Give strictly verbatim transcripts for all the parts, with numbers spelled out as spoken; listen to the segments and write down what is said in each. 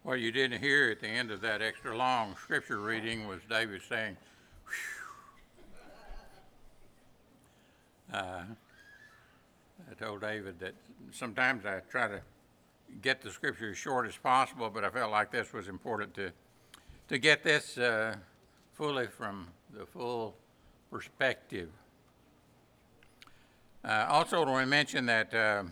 What you didn't hear at the end of that extra long scripture reading was David saying, uh, I told David that sometimes I try to get the scripture as short as possible, but I felt like this was important to, to get this uh, fully from the full perspective. Uh, also, I want to mention that uh,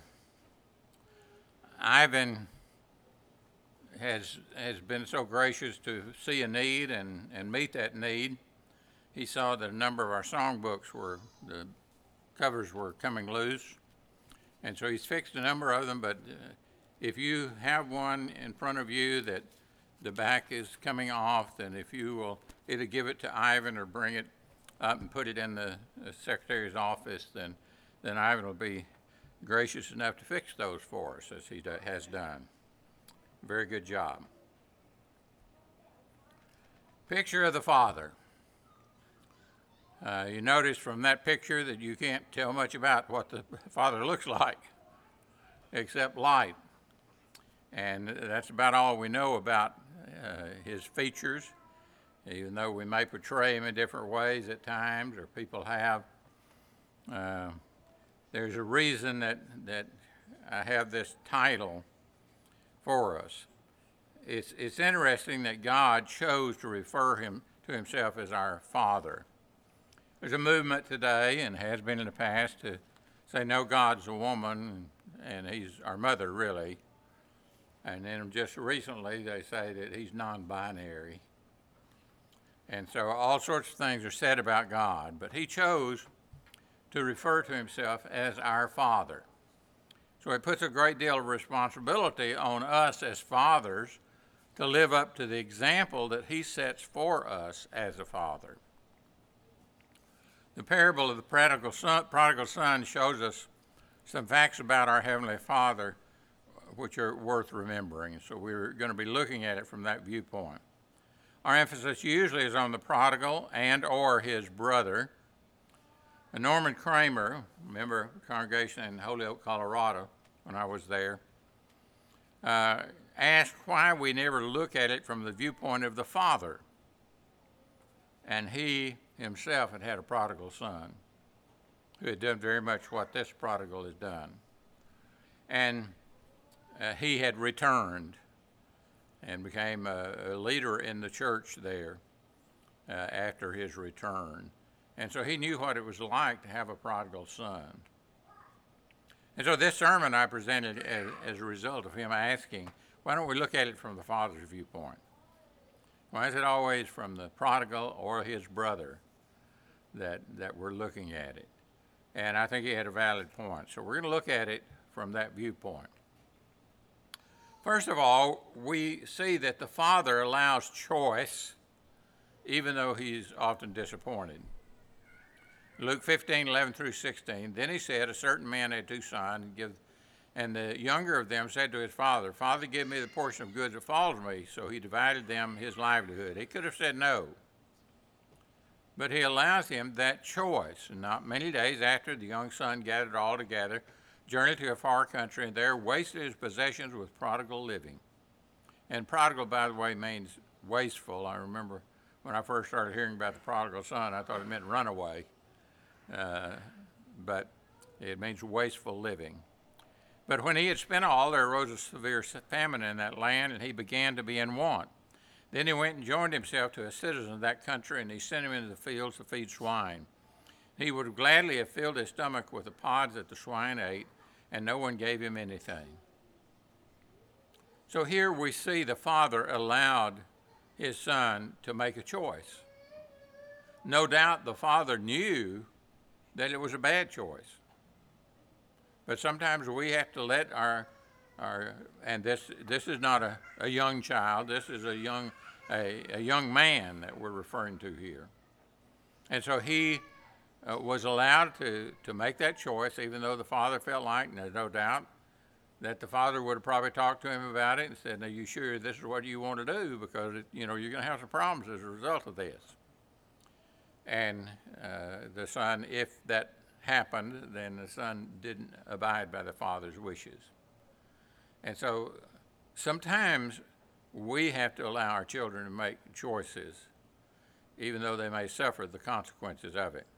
Ivan has has been so gracious to see a need and, and meet that need. He saw that a number of our songbooks were, the covers were coming loose, and so he's fixed a number of them, but uh, if you have one in front of you that the back is coming off, then if you will either give it to Ivan or bring it up and put it in the, the secretary's office, then, then Ivan will be gracious enough to fix those for us, as he do, has done. Very good job. Picture of the Father. Uh, you notice from that picture that you can't tell much about what the Father looks like, except light. And that's about all we know about uh, his features, even though we may portray him in different ways at times, or people have. Uh, there's a reason that, that I have this title for us. It's, it's interesting that God chose to refer him to himself as our Father. There's a movement today, and has been in the past, to say, no, God's a woman, and he's our mother, really. And then just recently, they say that he's non-binary. And so all sorts of things are said about God, but he chose to refer to himself as our Father. So it puts a great deal of responsibility on us as fathers to live up to the example that he sets for us as a father. The parable of the prodigal son, prodigal son shows us some facts about our Heavenly Father which are worth remembering. So we're going to be looking at it from that viewpoint. Our emphasis usually is on the prodigal and or his brother. And Norman Kramer, member of the congregation in Holyoke, Colorado, when I was there, uh, asked why we never look at it from the viewpoint of the father. And he himself had had a prodigal son who had done very much what this prodigal has done. And uh, he had returned and became a, a leader in the church there uh, after his return. And so he knew what it was like to have a prodigal son. And so this sermon I presented as, as a result of him asking, why don't we look at it from the father's viewpoint? Why is it always from the prodigal or his brother that, that we're looking at it? And I think he had a valid point. So we're going to look at it from that viewpoint. First of all, we see that the father allows choice, even though he's often disappointed. Luke fifteen, eleven through sixteen, then he said, a certain man had two sons, and the younger of them said to his father, Father, give me the portion of goods that falls to me. So he divided them his livelihood. He could have said no, but he allows him that choice. And not many days after, the young son gathered all together, journeyed to a far country, and there wasted his possessions with prodigal living. And prodigal, by the way, means wasteful. I remember when I first started hearing about the prodigal son, I thought it meant runaway. Uh, but it means wasteful living. But when he had spent all, there arose a severe famine in that land, and he began to be in want. Then he went and joined himself to a citizen of that country, and he sent him into the fields to feed swine. He would gladly have filled his stomach with the pods that the swine ate, and no one gave him anything. So here we see the father allowed his son to make a choice. No doubt the father knew that it was a bad choice. But sometimes we have to let our, our and this this is not a, a young child, this is a young a, a young man that we're referring to here. And so he uh, was allowed to, to make that choice, even though the father felt like, and there's no doubt, that the father would have probably talked to him about it and said, are you sure this is what you want to do? Because, it, you know, you're going to have some problems as a result of this. And uh, the son, if that happened, then the son didn't abide by the father's wishes. And so sometimes we have to allow our children to make choices, even though they may suffer the consequences of it.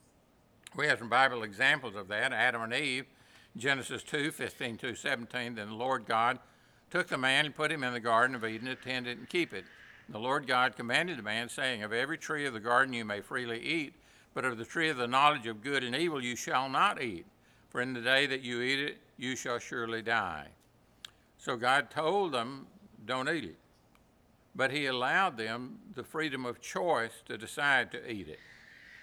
We have some Bible examples of that. Adam and Eve, Genesis two, fifteen through seventeen, then the Lord God took the man and put him in the Garden of Eden to tend it and keep it. The Lord God commanded the man, saying, of every tree of the garden you may freely eat, but of the tree of the knowledge of good and evil you shall not eat, for in the day that you eat it, you shall surely die. So God told them, don't eat it. But he allowed them the freedom of choice to decide to eat it.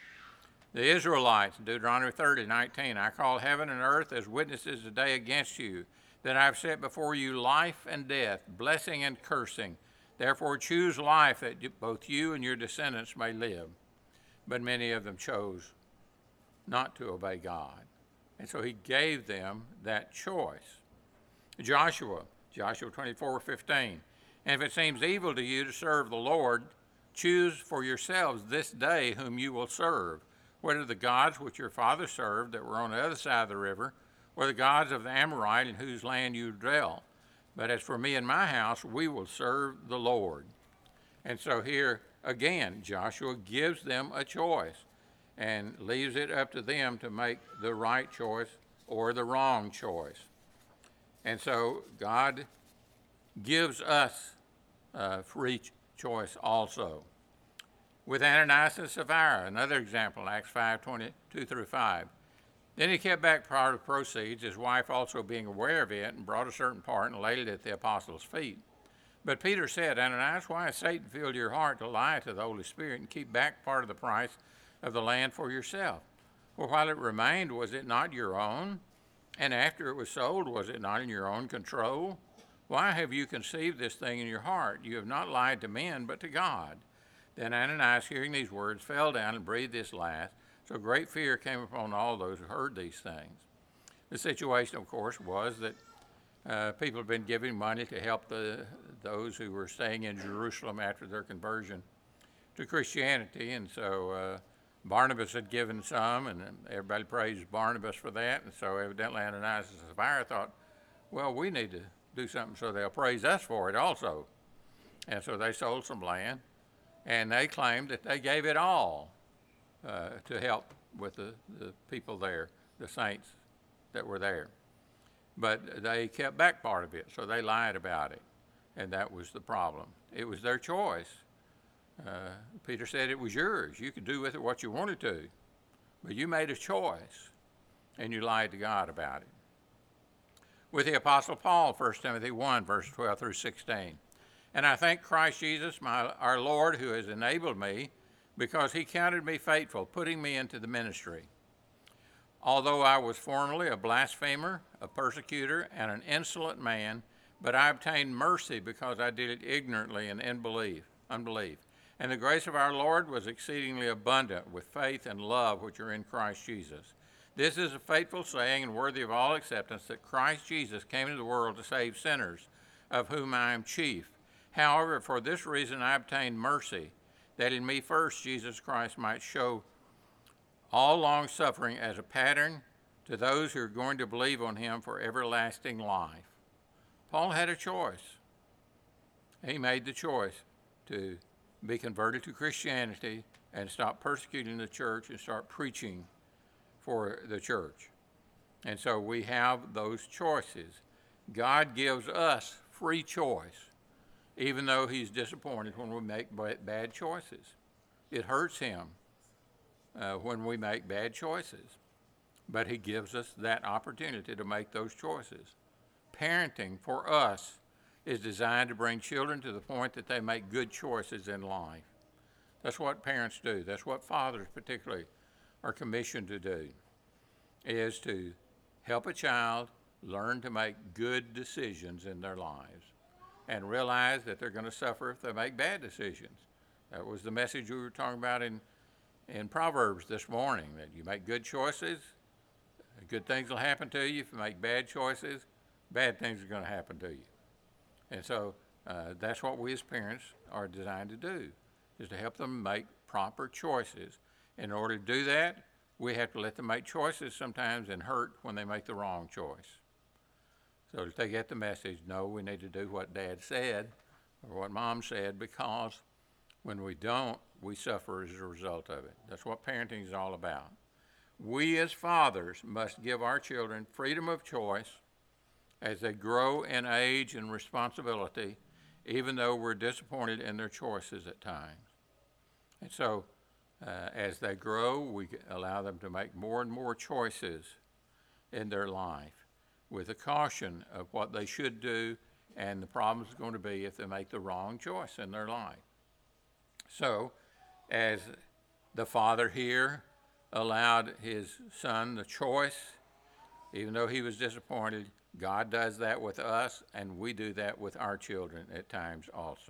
The Israelites, Deuteronomy thirty, nineteen, I call heaven and earth as witnesses today against you, that I have set before you life and death, blessing and cursing. Therefore choose life, that both you and your descendants may live. But many of them chose not to obey God. And so he gave them that choice. Joshua, Joshua twenty-four, fifteen, and if it seems evil to you to serve the Lord, choose for yourselves this day whom you will serve, whether the gods which your fathers served that were on the other side of the river, or the gods of the Amorite in whose land you dwell. But as for me and my house, we will serve the Lord. And so here again, Joshua gives them a choice and leaves it up to them to make the right choice or the wrong choice. And so God gives us uh, free choice also. With Ananias and Sapphira, another example, Acts five, twenty-two through five. Then he kept back part of the proceeds, his wife also being aware of it, and brought a certain part and laid it at the apostles' feet. But Peter said, Ananias, why has Satan filled your heart to lie to the Holy Spirit and keep back part of the price of the land for yourself? For while it remained, was it not your own? And after it was sold, was it not in your own control? Why have you conceived this thing in your heart? You have not lied to men, but to God. Then Ananias, hearing these words, fell down and breathed his last. So great fear came upon all those who heard these things. The situation, of course, was that uh, people had been giving money to help the, those who were staying in Jerusalem after their conversion to Christianity. And so uh, Barnabas had given some, and everybody praised Barnabas for that. And so evidently Ananias and Sapphira thought, well, we need to do something so they'll praise us for it also. And so they sold some land, and they claimed that they gave it all uh, to help with the, the people there, the saints that were there. But they kept back part of it, so they lied about it, and that was the problem. It was their choice. Uh, Peter said it was yours. You could do with it what you wanted to, but you made a choice, and you lied to God about it. With the Apostle Paul, First Timothy one, verse twelve through sixteen. And I thank Christ Jesus, my, our Lord, who has enabled me, because he counted me faithful, putting me into the ministry. Although I was formerly a blasphemer, a persecutor, and an insolent man, but I obtained mercy because I did it ignorantly and in belief, unbelief. And the grace of our Lord was exceedingly abundant with faith and love which are in Christ Jesus. This is a faithful saying and worthy of all acceptance, that Christ Jesus came into the world to save sinners, of whom I am chief. However, for this reason I obtained mercy, that in me first Jesus Christ might show all long suffering as a pattern to those who are going to believe on him for everlasting life. Paul had a choice. He made the choice to be converted to Christianity and stop persecuting the church and start preaching for the church. And so we have those choices. God gives us free choice, even though he's disappointed when we make bad choices. It hurts him uh, when we make bad choices, but he gives us that opportunity to make those choices. Parenting for us is designed to bring children to the point that they make good choices in life. That's what parents do. That's what fathers particularly are commissioned to do, is to help a child learn to make good decisions in their lives and realize that they're going to suffer if they make bad decisions. That was the message we were talking about in, in Proverbs this morning, that you make good choices, good things will happen to you. If you make bad choices, bad things are going to happen to you. And so uh, that's what we as parents are designed to do, is to help them make proper choices. In order to do that, we have to let them make choices sometimes and hurt when they make the wrong choice. So that they get the message, no, we need to do what Dad said, or what Mom said, because when we don't, we suffer as a result of it. That's what parenting is all about. We as fathers must give our children freedom of choice as they grow in age and responsibility, even though we're disappointed in their choices at times. And so, uh, as they grow, we allow them to make more and more choices in their life with a caution of what they should do and the problems going to be if they make the wrong choice in their life. So, as the father here allowed his son the choice, even though he was disappointed, God does that with us, and we do that with our children at times also.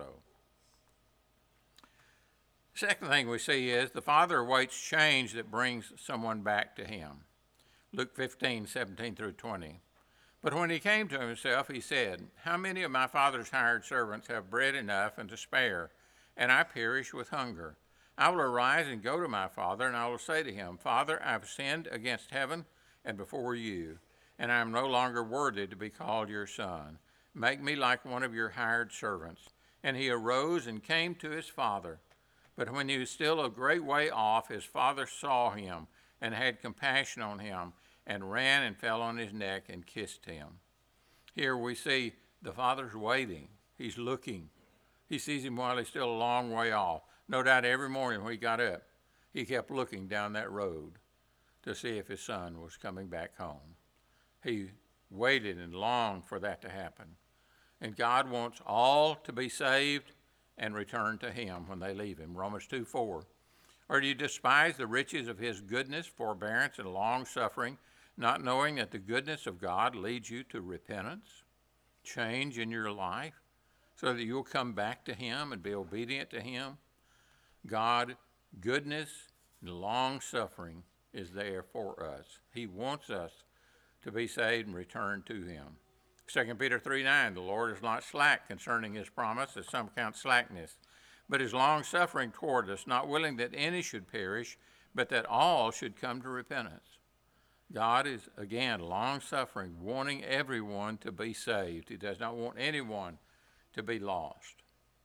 Second thing we see is the father awaits change that brings someone back to him. Luke fifteen, seventeen through twenty. But when he came to himself, he said, "How many of my father's hired servants have bread enough and to spare, and I perish with hunger? I will arise and go to my father, and I will say to him, Father, I have sinned against heaven and before you, and I am no longer worthy to be called your son. Make me like one of your hired servants." And he arose and came to his father. But when he was still a great way off, his father saw him and had compassion on him, and ran and fell on his neck and kissed him. Here we see the father's waiting. He's looking. He sees him while he's still a long way off. No doubt every morning when he got up, he kept looking down that road to see if his son was coming back home. He waited and longed for that to happen. And God wants all to be saved and return to him when they leave him. Romans two four. Or do you despise the riches of his goodness, forbearance, and long-suffering, not knowing that the goodness of God leads you to repentance, change in your life, so that you'll come back to him and be obedient to him? God, goodness and long-suffering is there for us. He wants us to be saved and return to him. Second Peter three nine, the Lord is not slack concerning his promise, as some count slackness, but is long-suffering toward us, not willing that any should perish, but that all should come to repentance. God is, again, long-suffering, wanting everyone to be saved. He does not want anyone to be lost.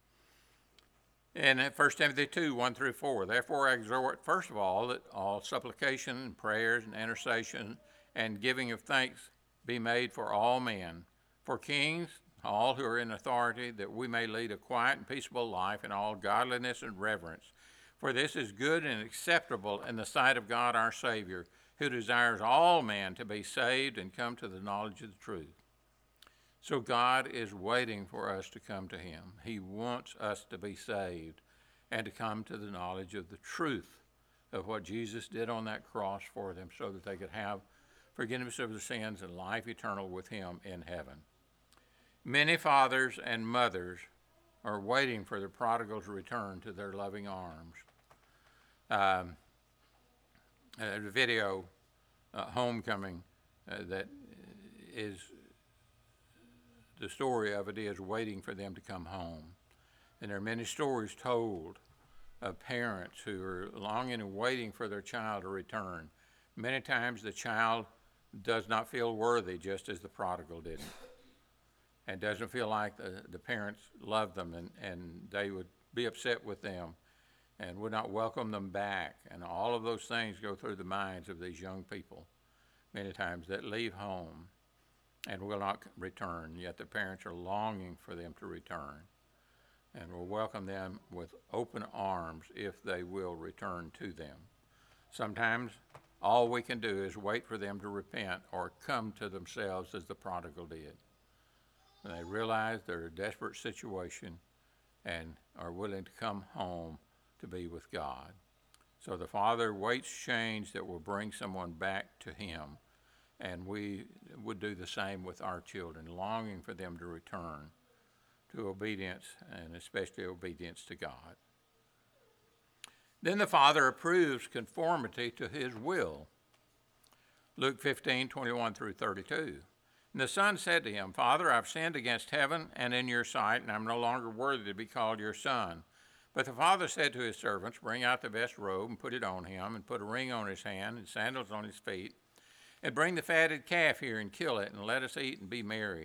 And First Timothy two, one through four, therefore I exhort, first of all, that all supplication and prayers and intercession and giving of thanks be made for all men, for kings, all who are in authority, that we may lead a quiet and peaceable life in all godliness and reverence. For this is good and acceptable in the sight of God our Savior, who desires all men to be saved and come to the knowledge of the truth. So God is waiting for us to come to him. He wants us to be saved and to come to the knowledge of the truth of what Jesus did on that cross for them, so that they could have forgiveness of their sins and life eternal with him in heaven. Many fathers and mothers are waiting for the prodigal's return to their loving arms. Um, a video, uh, Homecoming, uh, that is, the story of it is waiting for them to come home. And there are many stories told of parents who are longing and waiting for their child to return. Many times the child does not feel worthy, just as the prodigal didn't, and doesn't feel like the, the parents love them, and, and they would be upset with them and would not welcome them back. And all of those things go through the minds of these young people many times that leave home and will not return, yet the parents are longing for them to return and will welcome them with open arms if they will return to them. Sometimes all we can do is wait for them to repent or come to themselves, as the prodigal did. And they realize they're in a desperate situation and are willing to come home to be with God. So the Father waits change that will bring someone back to him, and we would do the same with our children, longing for them to return to obedience, and especially obedience to God. Then the Father approves conformity to his will. Luke fifteen, twenty-one through thirty-two. And the son said to him, Father, I've sinned against heaven and in your sight, and I'm no longer worthy to be called your son. But the father said to his servants, Bring out the best robe and put it on him, and put a ring on his hand and sandals on his feet. And bring the fatted calf here and kill it, and let us eat and be merry.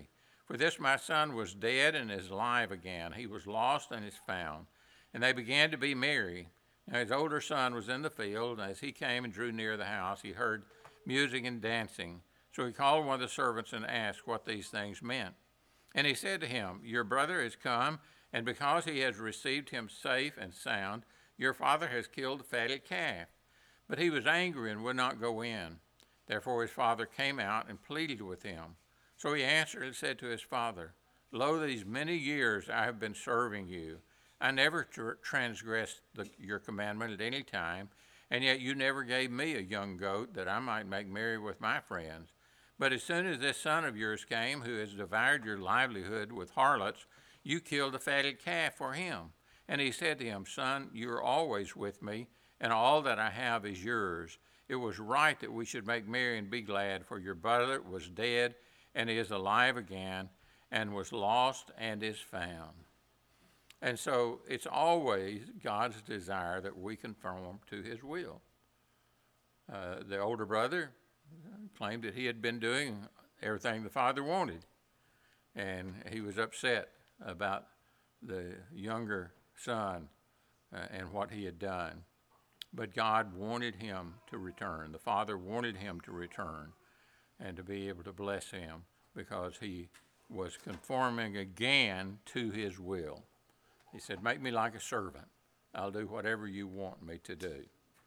For this my son was dead and is alive again. He was lost and is found. And they began to be merry. Now his older son was in the field, and as he came and drew near the house, he heard music and dancing. So he called one of the servants and asked what these things meant. And he said to him, Your brother is come, and because he has received him safe and sound, your father has killed the fatted calf. But he was angry and would not go in. Therefore his father came out and pleaded with him. So he answered and said to his father, Lo, these many years I have been serving you. I never tr- transgressed the, your commandment at any time, and yet you never gave me a young goat that I might make merry with my friends. But as soon as this son of yours came, who has devoured your livelihood with harlots, you killed a fatted calf for him. And he said to him, Son, you are always with me, and all that I have is yours. It was right that we should make merry and be glad, for your brother was dead and is alive again, and was lost and is found. And so it's always God's desire that we conform to his will. Uh, the older brother claimed that he had been doing everything the father wanted, and he was upset about the younger son uh, and what he had done. But God wanted him to return. The father wanted him to return and to be able to bless him because he was conforming again to his will. He said, Make me like a servant. I'll do whatever you want me to do.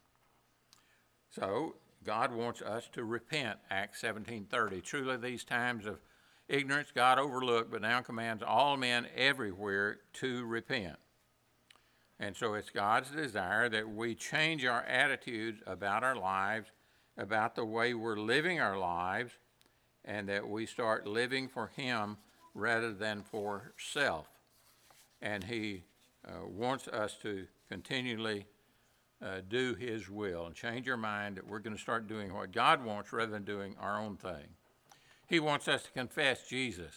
So God wants us to repent, Acts seventeen thirty. Truly these times of ignorance God overlooked, but now commands all men everywhere to repent. And so it's God's desire that we change our attitudes about our lives, about the way we're living our lives, and that we start living for him rather than for self. And he uh, wants us to continually uh, do his will and change our mind that we're going to start doing what God wants rather than doing our own thing. He wants us to confess Jesus.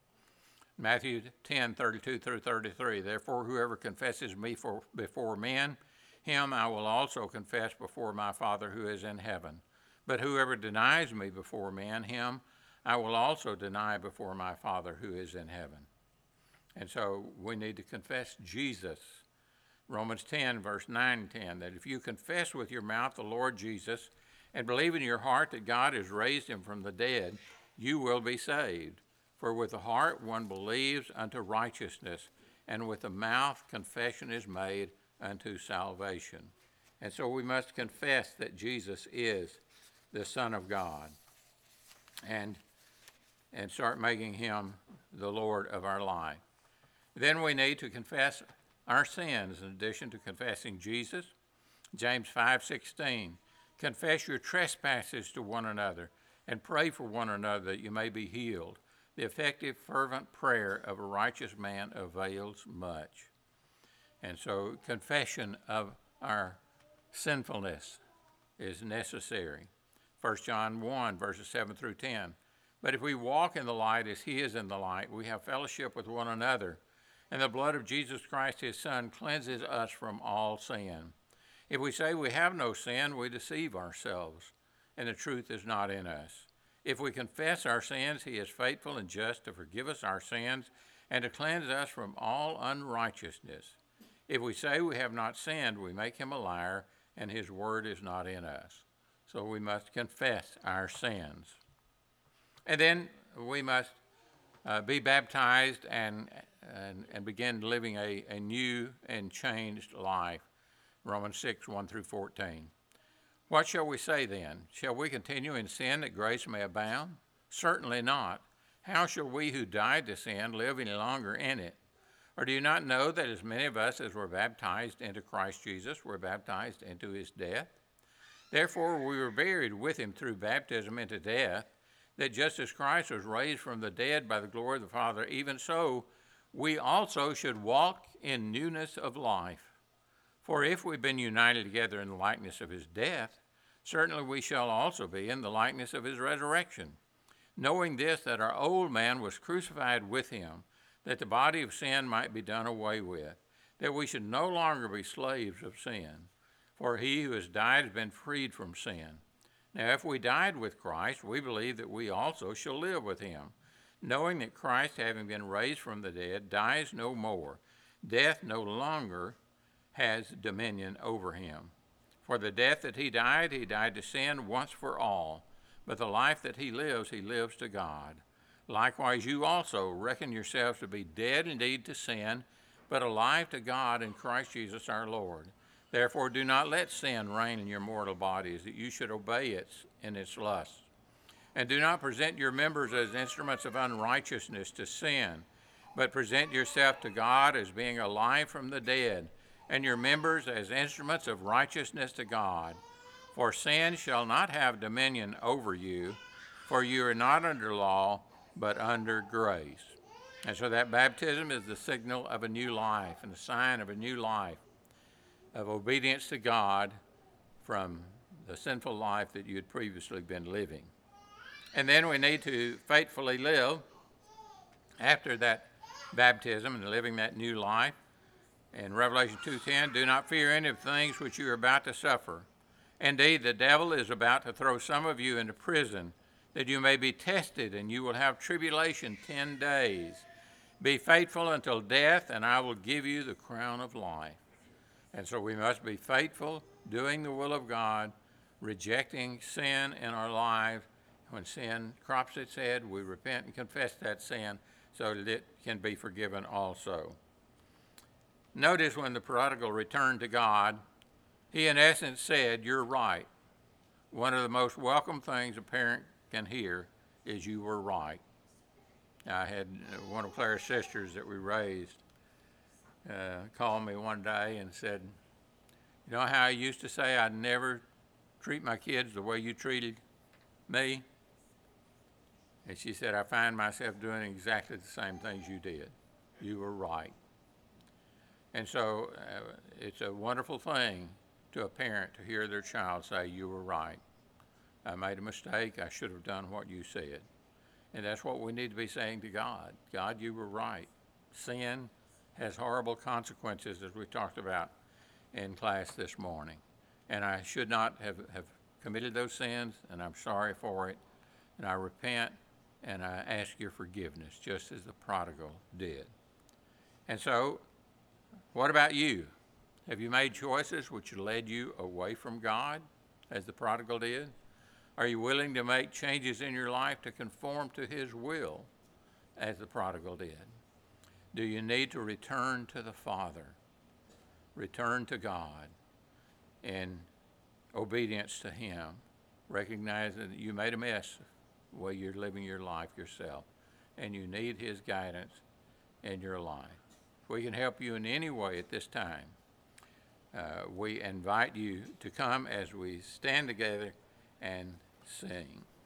Matthew ten, thirty-two through thirty-three, Therefore whoever confesses me for, before men, him I will also confess before my Father who is in heaven. But whoever denies me before men, him I will also deny before my Father who is in heaven. And so we need to confess Jesus. Romans ten, verse nine and ten, that if you confess with your mouth the Lord Jesus and believe in your heart that God has raised him from the dead, you will be saved. For with the heart one believes unto righteousness, and with the mouth confession is made unto salvation. And so we must confess that Jesus is the Son of God and, and start making him the Lord of our life. Then we need to confess our sins in addition to confessing Jesus. James five sixteen, Confess your trespasses to one another and pray for one another that you may be healed. The effective, fervent prayer of a righteous man avails much. And so confession of our sinfulness is necessary. First John one, verses seven through ten. But if we walk in the light as he is in the light, we have fellowship with one another, and the blood of Jesus Christ, his Son, cleanses us from all sin. If we say we have no sin, we deceive ourselves, and the truth is not in us. If we confess our sins, he is faithful and just to forgive us our sins and to cleanse us from all unrighteousness. If we say we have not sinned, we make him a liar, and his word is not in us. So we must confess our sins. And then we must uh, be baptized and, and, and begin living a, a new and changed life. Romans six, one through fourteen. What shall we say then? Shall we continue in sin that grace may abound? Certainly not. How shall we who died to sin live any longer in it? Or do you not know that as many of us as were baptized into Christ Jesus were baptized into his death? Therefore we were buried with him through baptism into death, that just as Christ was raised from the dead by the glory of the Father, even so we also should walk in newness of life. For if we've been united together in the likeness of his death, certainly we shall also be in the likeness of his resurrection, knowing this, that our old man was crucified with him, that the body of sin might be done away with, that we should no longer be slaves of sin. For he who has died has been freed from sin. Now if we died with Christ, we believe that we also shall live with him, knowing that Christ, having been raised from the dead, dies no more. Death no longer has dominion over him. For the death that he died, he died to sin once for all. But the life that he lives, he lives to God. Likewise, you also reckon yourselves to be dead indeed to sin, but alive to God in Christ Jesus our Lord. Therefore, do not let sin reign in your mortal bodies, that you should obey it in its lusts. And do not present your members as instruments of unrighteousness to sin, but present yourself to God as being alive from the dead, and your members as instruments of righteousness to God. For sin shall not have dominion over you, for you are not under law, but under grace. And so that baptism is the signal of a new life and the sign of a new life, of obedience to God from the sinful life that you had previously been living. And then we need to faithfully live after that baptism and living that new life. In Revelation two ten, do not fear any of the things which you are about to suffer. Indeed, the devil is about to throw some of you into prison, that you may be tested, and you will have tribulation ten days. Be faithful until death, and I will give you the crown of life. And so we must be faithful, doing the will of God, rejecting sin in our lives. When sin crops its head, we repent and confess that sin so that it can be forgiven also. Notice when the prodigal returned to God, he in essence said, "You're right." One of the most welcome things a parent can hear is "you were right." I had one of Claire's sisters that we raised uh, called me one day and said, "You know how I used to say I'd never treat my kids the way you treated me?" And she said, "I find myself doing exactly the same things you did. You were right." And so uh, it's a wonderful thing to a parent to hear their child say, "You were right. I made a mistake. I should have done what you said." And that's what we need to be saying to God. God, you were right. Sin has horrible consequences, as we talked about in class this morning. And I should not have, have committed those sins, and I'm sorry for it. And I repent, and I ask your forgiveness, just as the prodigal did. And so, what about you? Have you made choices which led you away from God, as the prodigal did? Are you willing to make changes in your life to conform to his will, as the prodigal did? Do you need to return to the Father, return to God in obedience to him, recognizing that you made a mess the way you're living your life yourself, and you need his guidance in your life? If we can help you in any way at this time, uh, we invite you to come as we stand together and sing.